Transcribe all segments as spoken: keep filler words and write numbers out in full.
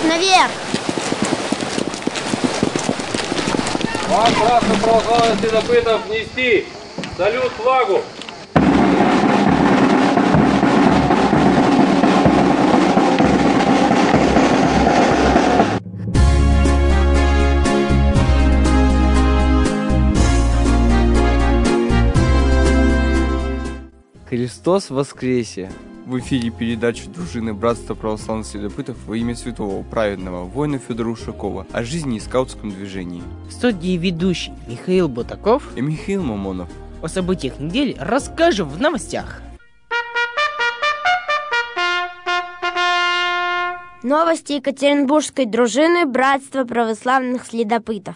наверх! Вам, братство православных следопытов, нести салют флагу! Христос воскресе! В эфире передача дружины Братства православных следопытов во имя святого праведного воина Федора Ушакова о жизни и скаутском движении. В студии ведущий Михаил Бутаков и Михаил Мамонов. О событиях недели расскажем в новостях. Новости Екатеринбургской дружины Братства православных следопытов.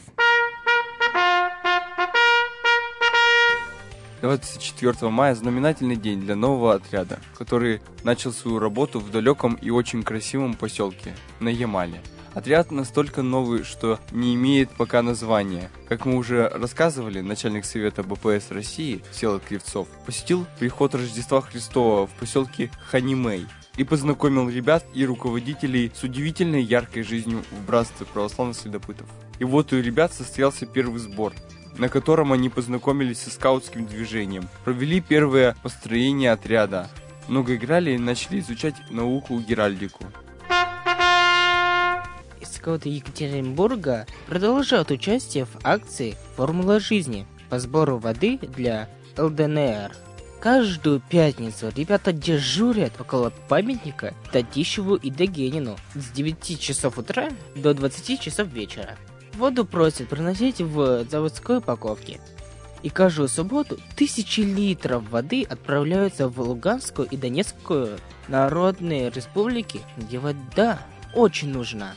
двадцать четвёртого мая знаменательный день для нового отряда, который начал свою работу в далеком и очень красивом поселке на Ямале. Отряд настолько новый, что не имеет пока названия. Как мы уже рассказывали, начальник совета БПС России Всеволод Кривцов посетил приход Рождества Христова в поселке Ханимей и познакомил ребят и руководителей с удивительной яркой жизнью в Братстве православных следопытов. И вот у ребят состоялся первый сбор, на котором они познакомились со скаутским движением, провели первое построение отряда, много играли и начали изучать науку геральдику. Скауты Екатеринбурга продолжают участие в акции «Формула жизни» по сбору воды для эл дэ эн эр. Каждую пятницу ребята дежурят около памятника Татищеву и Дагенину с девяти часов утра до двадцати часов вечера. Воду просят приносить в заводской упаковке. И каждую субботу тысячи литров воды отправляются в Луганскую и Донецкую народные республики, где вода очень нужна.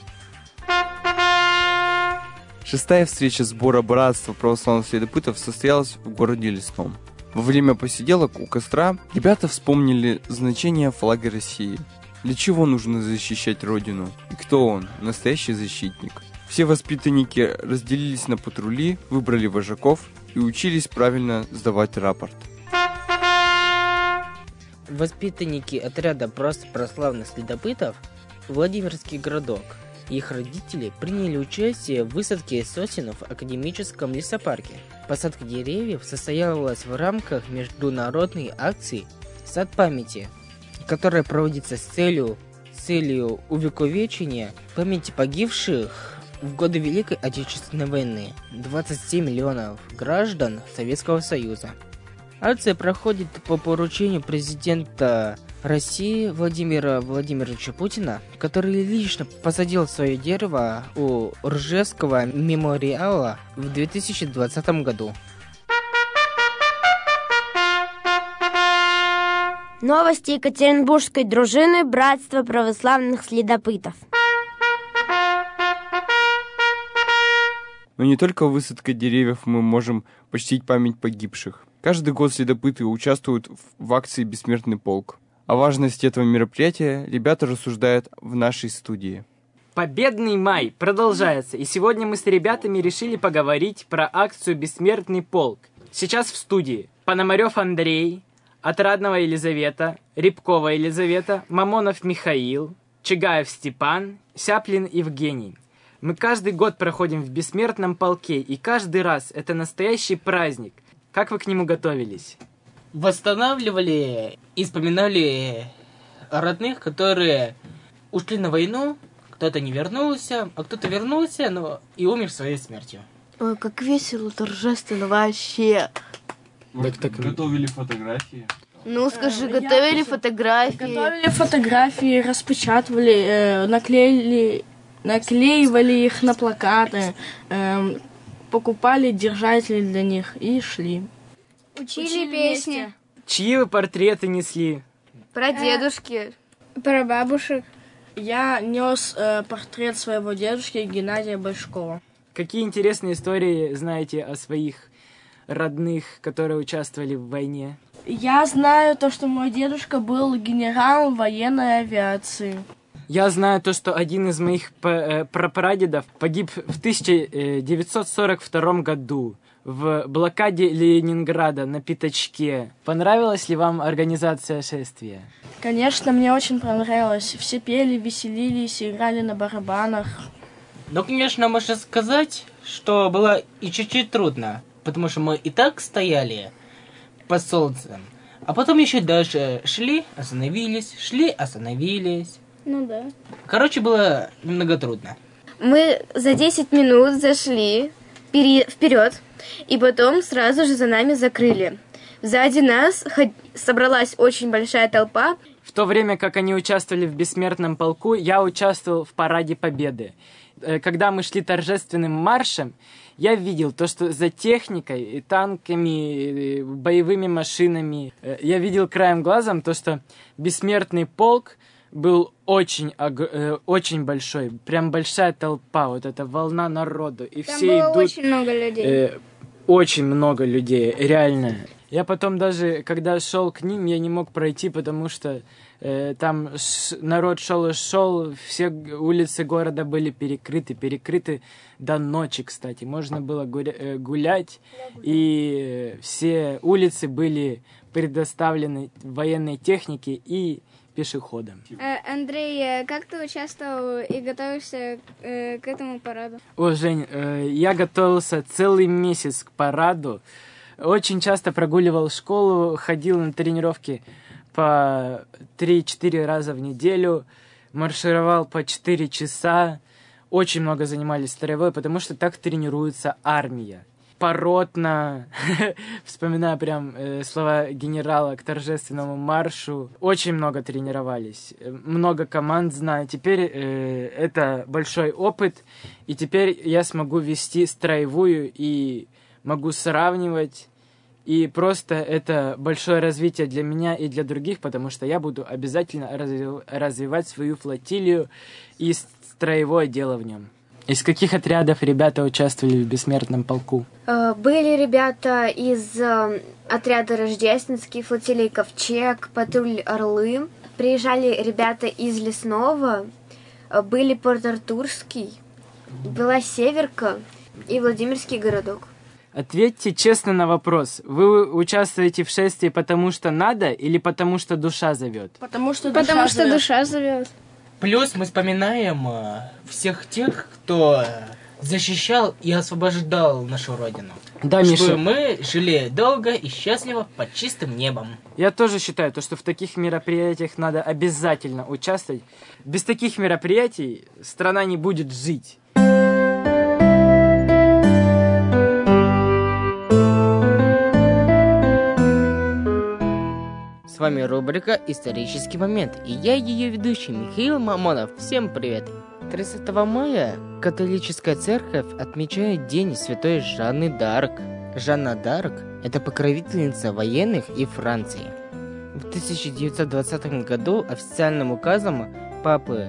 Шестая встреча сбора Братства православных следопытов состоялась в городе Лесном. Во время посиделок у костра ребята вспомнили значение флага России. Для чего нужно защищать Родину? И кто он, настоящий защитник? Все воспитанники разделились на патрули, выбрали вожаков и учились правильно сдавать рапорт. Воспитанники отряда Братства православных следопытов Владимирский городок и их родители приняли участие в высадке сосен в академическом лесопарке. Посадка деревьев состоялась в рамках международной акции «Сад памяти», которая проводится с целью, с целью увековечения памяти погибших в годы Великой Отечественной войны двадцать семь миллионов граждан Советского Союза. Акция проходит по поручению президента России Владимира Владимировича Путина, который лично посадил свое дерево у Ржевского мемориала в две тысячи двадцатом году. Новости Екатеринбургской дружины Братства православных следопытов. Но не только высадкой деревьев мы можем почтить память погибших. Каждый год следопыты участвуют в акции «Бессмертный полк». О важности этого мероприятия ребята рассуждают в нашей студии. Победный май продолжается, и сегодня мы с ребятами решили поговорить про акцию «Бессмертный полк». Сейчас в студии Пономарев Андрей, Отрадного Елизавета, Рябкова Елизавета, Мамонов Михаил, Чигаев Степан, Сяплин Евгений. Мы каждый год проходим в Бессмертном полке, и каждый раз это настоящий праздник. Как вы к нему готовились? Восстанавливали и вспоминали родных, которые ушли на войну, кто-то не вернулся, а кто-то вернулся, но и умер своей смертью. Ой, как весело, торжественно вообще. Вот так готовили фотографии. Ну, скажи, готовили фотографии. Готовили фотографии, распечатывали, э, наклеили, наклеивали их на плакаты, э, покупали держатели для них и шли. Учили, Учили песни. Вместе. Чьи вы портреты несли? Про дедушки. Про бабушек. Я нес э, портрет своего дедушки Геннадия Большкова. Какие интересные истории знаете о своих родных, которые участвовали в войне? Я знаю то, что мой дедушка был генералом военной авиации. Я знаю то, что один из моих прапрадедов погиб в тысяча девятьсот сорок втором году в блокаде Ленинграда на Пятачке. Понравилась ли вам организация шествия? Конечно, мне очень понравилось. Все пели, веселились, играли на барабанах. Ну, конечно, можно сказать, что было и чуть-чуть трудно, потому что мы и так стояли под солнцем, а потом еще дальше шли, остановились, шли, остановились. Ну да. Короче, было немного трудно. Мы за десять минут зашли вперед, и потом сразу же за нами закрыли. Сзади нас собралась очень большая толпа. В то время как они участвовали в бессмертном полку, я участвовал в параде Победы. Когда мы шли торжественным маршем, я видел то, что за техникой, и танками, и боевыми машинами, я видел краем глазом то, что бессмертный полк был очень, очень большой, прям большая толпа, вот эта волна народу, и Там все было идут. очень много людей. Э, очень много людей, реально. Я потом даже, когда шел к ним, я не мог пройти, потому что э, там ш- народ шел и шел, все улицы города были перекрыты, перекрыты до ночи, кстати. Можно было гуля- э, гулять, и э, все улицы были предоставлены военной технике и пешеходам. Э, Андрей, э, как ты участвовал и готовишься э, к этому параду? О, Жень, э, я готовился целый месяц к параду. Очень часто прогуливал школу, ходил на тренировки по три-четыре раза в неделю, маршировал по четыре часа. Очень много занимались строевой, потому что так тренируется армия. Поротно, вспоминаю прям э, слова генерала к торжественному маршу. Очень много тренировались, много команд знаю. Теперь э, это большой опыт, и теперь я смогу вести строевую и могу сравнивать. И просто это большое развитие для меня и для других, потому что я буду обязательно разви- развивать свою флотилию и строевое дело в нем. Из каких отрядов ребята участвовали в бессмертном полку? Были ребята из э, отряда Рождественский, флотилии Ковчег, патруль Орлы. Приезжали ребята из Лесного, э, были Порт-Артурский, была Северка и Владимирский городок. Ответьте честно на вопрос. Вы участвуете в шествии потому что надо или потому что душа зовет? Потому что душа Потому что зовет. душа зовет. Плюс мы вспоминаем э, всех тех, кто защищал и освобождал нашу родину. Да, чтобы Миша. мы жили долго и счастливо под чистым небом. Я тоже считаю, то, что в таких мероприятиях надо обязательно участвовать. Без таких мероприятий страна не будет жить. С вами рубрика «Исторический момент» и я ее ведущий Михаил Мамонов. Всем привет! тридцатого мая католическая церковь отмечает День Святой Жанны д'Арк. Жанна д'Арк – это покровительница военных и Франции. В тысяча девятьсот двадцатом году официальным указом папы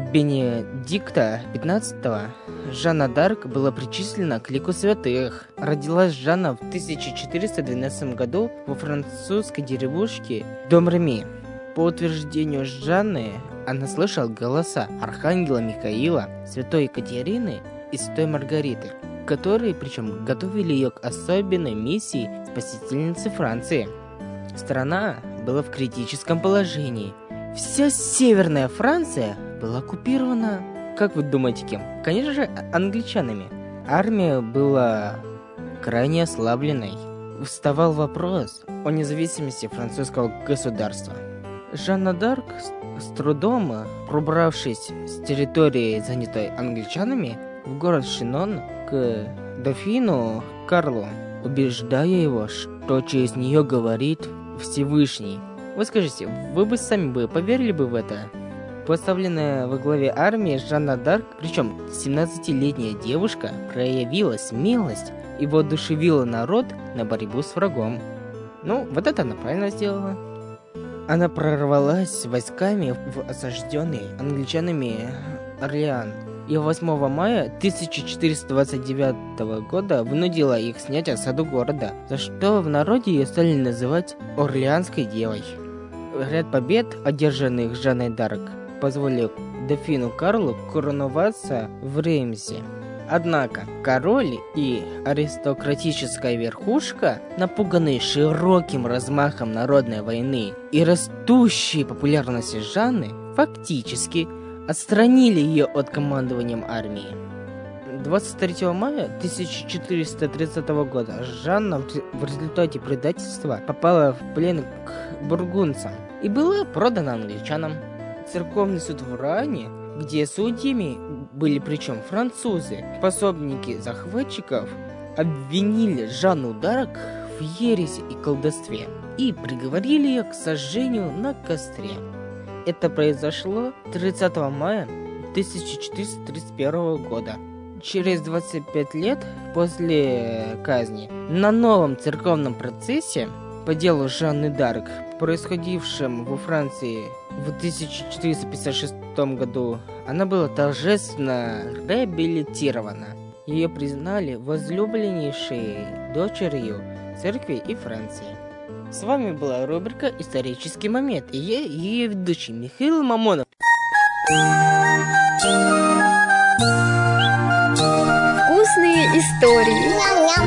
Бенедикта пятнадцатого Жанна д'Арк была причислена к лику святых. Родилась Жанна в тысяча четыреста двенадцатом году во французской деревушке Домреми. По утверждению Жанны, она слышала голоса архангела Михаила, святой Екатерины и святой Маргариты, которые, причем, готовили ее к особенной миссии спасительницы Франции. Страна была в критическом положении. Вся северная Франция была оккупирована, как вы думаете, кем? Конечно же, англичанами. Армия была крайне ослабленной. Вставал вопрос о независимости французского государства. Жанна д'Арк, с трудом пробравшись с территории, занятой англичанами, в город Шинон к дофину Карлу, убеждая его, что через нее говорит Всевышний. Вы скажите, вы бы сами бы поверили бы в это? Поставленная во главе армии Жанна д'Арк, причем семнадцатилетняя девушка, проявила смелость и воодушевила народ на борьбу с врагом. Ну, вот это она правильно сделала. Она прорвалась с войсками в осажденный англичанами Орлеан и восьмого мая тысяча четыреста двадцать девятого года вынудила их снять осаду города, за что в народе ее стали называть Орлеанской девой. Ряд побед, одержанных Жанной д'Арк, позволил дофину Карлу короноваться в Реймсе. Однако король и аристократическая верхушка, напуганные широким размахом народной войны и растущей популярностью Жанны, фактически отстранили ее от командования армией. двадцать третьего мая тысяча четыреста тридцатого года Жанна в результате предательства попала в плен к бургундцам и была продана англичанам. Церковный суд в Руане, где судьями были причем французы, пособники захватчиков, обвинили Жанну д'Арк в ереси и колдовстве и приговорили ее к сожжению на костре. Это произошло тридцатого мая тысяча четыреста тридцать первого года. Через двадцать пять лет после казни на новом церковном процессе по делу Жанны д'Арк, происходившем во Франции в тысяча четыреста пятьдесят шестом году, она была торжественно реабилитирована. Ее признали возлюбленнейшей дочерью церкви и Франции. С вами была рубрика «Исторический момент» и я, ее ведущий Михаил Мамонов. Вкусные истории.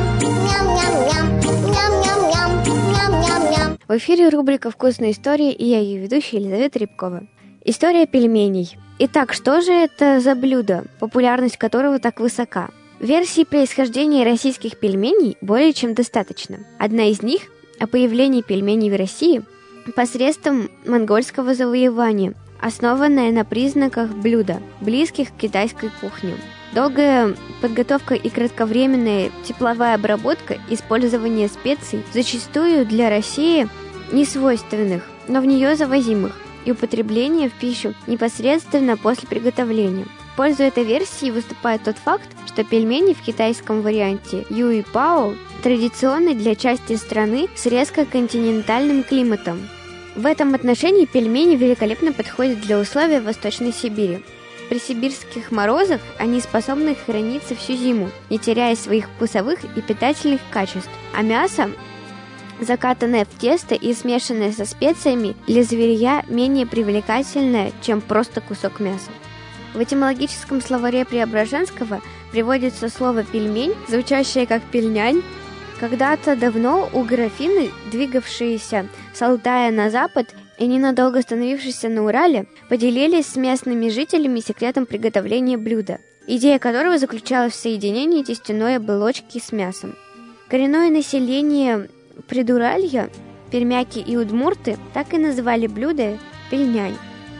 В эфире рубрика «Вкусные истории» и я, ее ведущая Елизавета Рябкова. История пельменей. Итак, что же это за блюдо, популярность которого так высока? Версий происхождения российских пельменей более чем достаточно. Одна из них о появлении пельменей в России посредством монгольского завоевания, основанная на признаках блюда, близких к китайской кухне. Долгая подготовка и кратковременная тепловая обработка, использование специй, зачастую для России не свойственных, но в нее завозимых, и употребление в пищу непосредственно после приготовления. В пользу этой версии выступает тот факт, что пельмени в китайском варианте юй-пао традиционны для части страны с резко континентальным климатом. В этом отношении пельмени великолепно подходят для условий Восточной Сибири. При сибирских морозах они способны храниться всю зиму, не теряя своих вкусовых и питательных качеств. А мясо, закатанное в тесто и смешанное со специями, для зверья менее привлекательное, чем просто кусок мяса. В этимологическом словаре Преображенского приводится слово «пельмень», звучащее как «пельнянь». Когда-то давно у графины, двигавшиеся с Алтая на запад и ненадолго остановившиеся на Урале, поделились с местными жителями секретом приготовления блюда, идея которого заключалась в соединении тестяной оболочки с мясом. Коренное население Придуралья, пермяки и удмурты, так и называли блюдо пельнянь,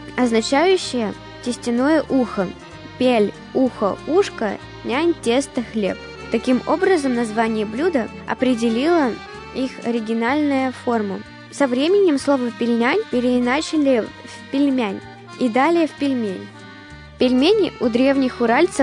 означающее тестяное ухо, пель, ухо, ушко, нянь, тесто, хлеб. Таким образом, название блюда определило их оригинальная форма. Со временем слово «пельнянь» переиначили в «пельмянь» и далее в «пельмень». Пельмени у древних уральцев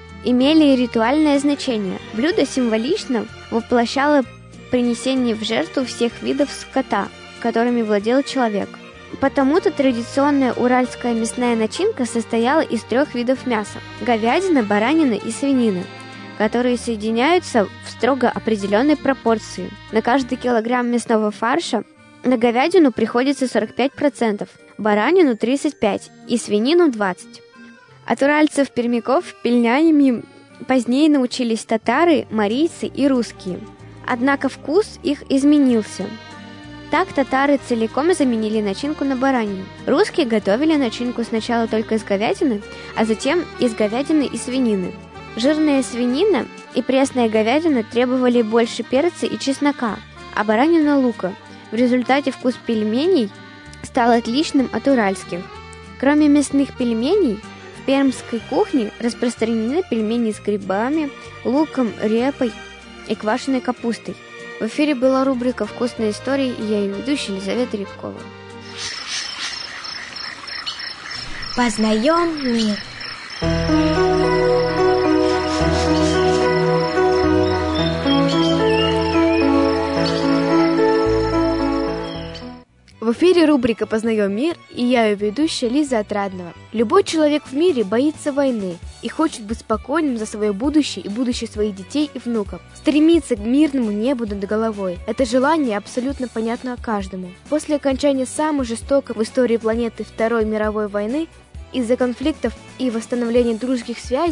имели ритуальное значение. Блюдо символично воплощало принесение в жертву всех видов скота, которыми владел человек. Потому-то традиционная уральская мясная начинка состояла из трех видов мяса – говядина, баранина и свинина, которые соединяются в строго определенной пропорции. На каждый килограмм мясного фарша на говядину приходится сорок пять процентов, баранину тридцать пять процентов и свинину двадцать процентов. От уральцев-пермяков пельнями позднее научились татары, марийцы и русские. Однако вкус их изменился. Так татары целиком заменили начинку на баранину. Русские готовили начинку сначала только из говядины, а затем из говядины и свинины. Жирная свинина и пресная говядина требовали больше перца и чеснока, а баранина – лука. В результате вкус пельменей стал отличным от уральских. Кроме мясных пельменей, в пермской кухне распространены пельмени с грибами, луком, репой и квашеной капустой. В эфире была рубрика «Вкусные истории» и я ее ведущая Елизавета Рябкова. Познаем мир. В эфире рубрика «Познаем мир» и я ее ведущая Лиза Отрадного. Любой человек в мире боится войны и хочет быть спокойным за свое будущее и будущее своих детей и внуков. Стремится к мирному небу над головой. Это желание абсолютно понятно каждому. После окончания самой жестокой в истории планеты Второй мировой войны, из-за конфликтов и восстановления дружеских связей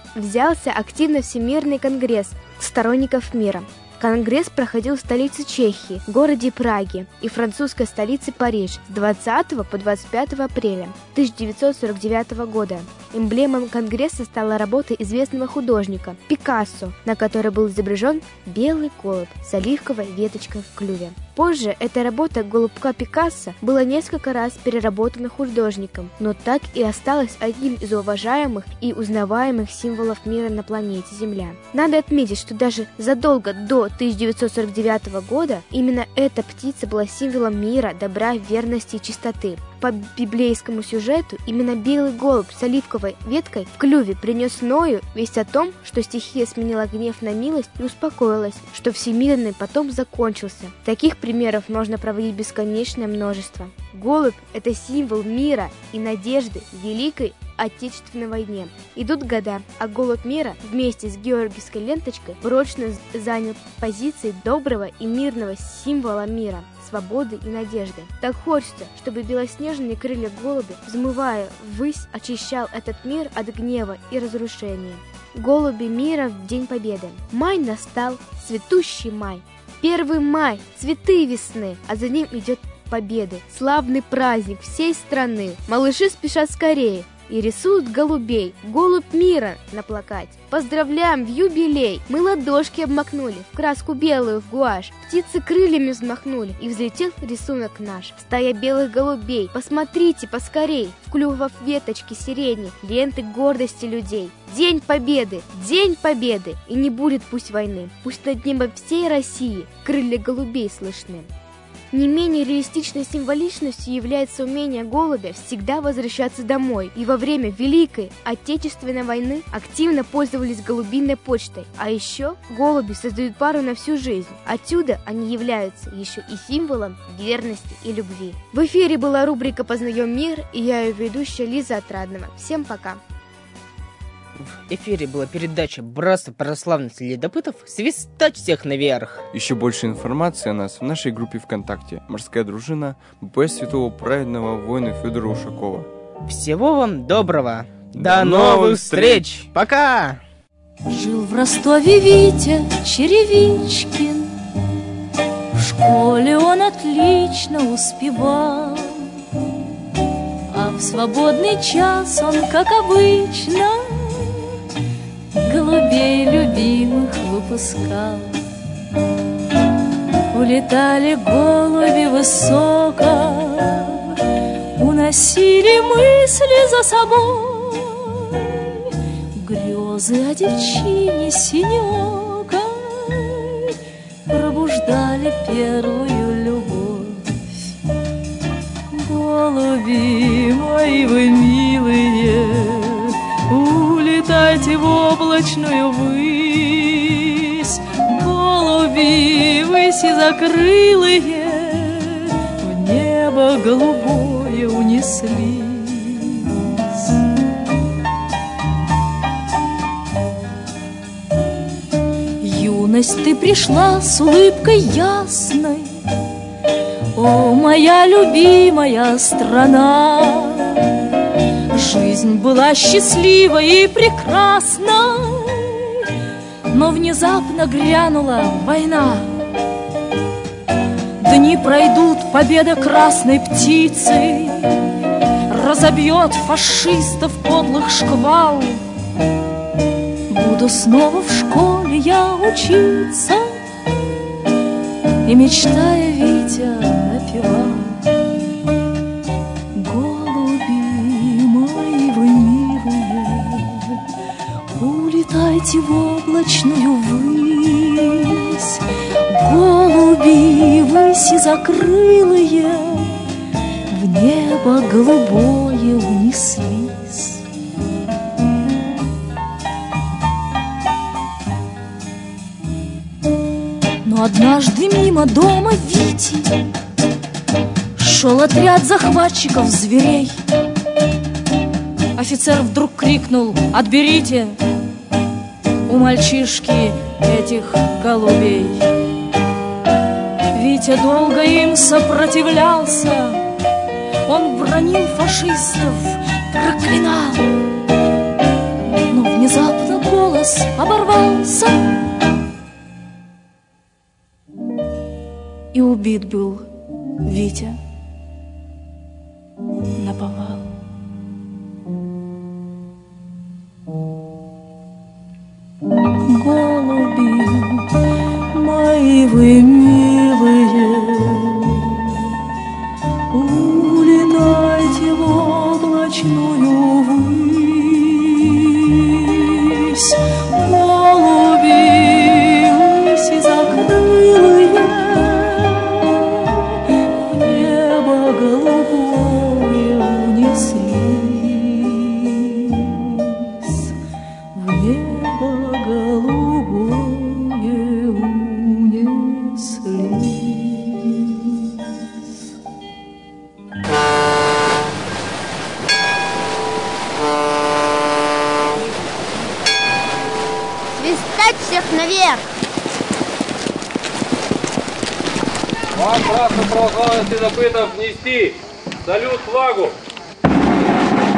взялся активно Всемирный конгресс сторонников мира. Конгресс проходил в столице Чехии, городе Праге, и французской столице Париж с двадцатого по двадцать пятое апреля тысяча девятьсот сорок девятого года. Эмблемой конгресса стала работа известного художника Пикассо, на которой был изображен белый голубь с оливковой веточкой в клюве. Позже эта работа голубка Пикассо была несколько раз переработана художником, но так и осталась одним из уважаемых и узнаваемых символов мира на планете Земля. Надо отметить, что даже задолго до тысяча девятьсот сорок девятого года именно эта птица была символом мира, добра, верности и чистоты. По библейскому сюжету именно белый голубь с оливковой веткой в клюве принес Ною весть о том, что стихия сменила гнев на милость и успокоилась, что всемирный потоп закончился. Таких примеров можно проводить бесконечное множество. Голубь – это символ мира и надежды в Великой Отечественной войне. Идут года, а голубь мира вместе с георгиевской ленточкой прочно занял позиции доброго и мирного символа мира, свободы и надежды. Так хочется, чтобы белоснежные крылья голубя, взмывая ввысь, очищал этот мир от гнева и разрушения. Голуби мира в День Победы. Май настал, цветущий май. Первый май, цветы весны, а за ним идет победы. Славный праздник всей страны. Малыши спешат скорее и рисуют голубей, голубь мира на плакате. Поздравляем в юбилей! Мы ладошки обмакнули в краску белую, в гуашь. Птицы крыльями взмахнули, и взлетел рисунок наш. Стая белых голубей, посмотрите поскорей, в клювах веточки сирени, ленты гордости людей. День Победы, День Победы, и не будет пусть войны. Пусть над небом всей России крылья голубей слышны. Не менее реалистичной символичностью является умение голубя всегда возвращаться домой. И во время Великой Отечественной войны активно пользовались голубиной почтой. А еще голуби создают пару на всю жизнь. Отсюда они являются еще и символом верности и любви. В эфире была рубрика «Познаем мир», и я ее ведущая Лиза Отрадного. Всем пока! В эфире была передача «Братство православных следопытов». Свистать всех наверх! Еще больше информации о нас в нашей группе ВКонтакте «Морская дружина» БП Святого Праведного воина Федора Ушакова. Всего вам доброго! До До новых новых встреч! встреч! Пока! Жил в Ростове Витя Черевичкин. В школе он отлично успевал, а в свободный час он, как обычно, голубей любимых выпускал. Улетали голуби высоко, уносили мысли за собой, грезы о девчине синёкой пробуждали первую любовь. Голуби мои вы милые, улетайте в облачную высь, голуби вы сизокрылые, в небо голубое унеслись. Юность, ты пришла с улыбкой ясной, о, моя любимая страна. Жизнь была счастлива и прекрасна, но внезапно грянула война. Дни пройдут, победа красной птицы разобьет фашистов подлых шквал. Буду снова в школе я учиться, и, мечтая, Витя напевал. Улетайте в облачную высь, голуби вы сизокрылые, в небо голубое унеслись. Но однажды мимо дома Вити шел отряд захватчиков зверей. Офицер вдруг крикнул: «Отберите у мальчишки этих голубей!» Витя долго им сопротивлялся, он бранил фашистов, проклинал. Но внезапно голос оборвался, и убит был Витя наповал. Голуби мои вы милые, улетайте в облачную высь. Голуби выси закрылые, в небо голубое унеслись, в небо голубое унеслись. Свистать всех наверх! Вам красную православных следопытов нести! Салют флагу!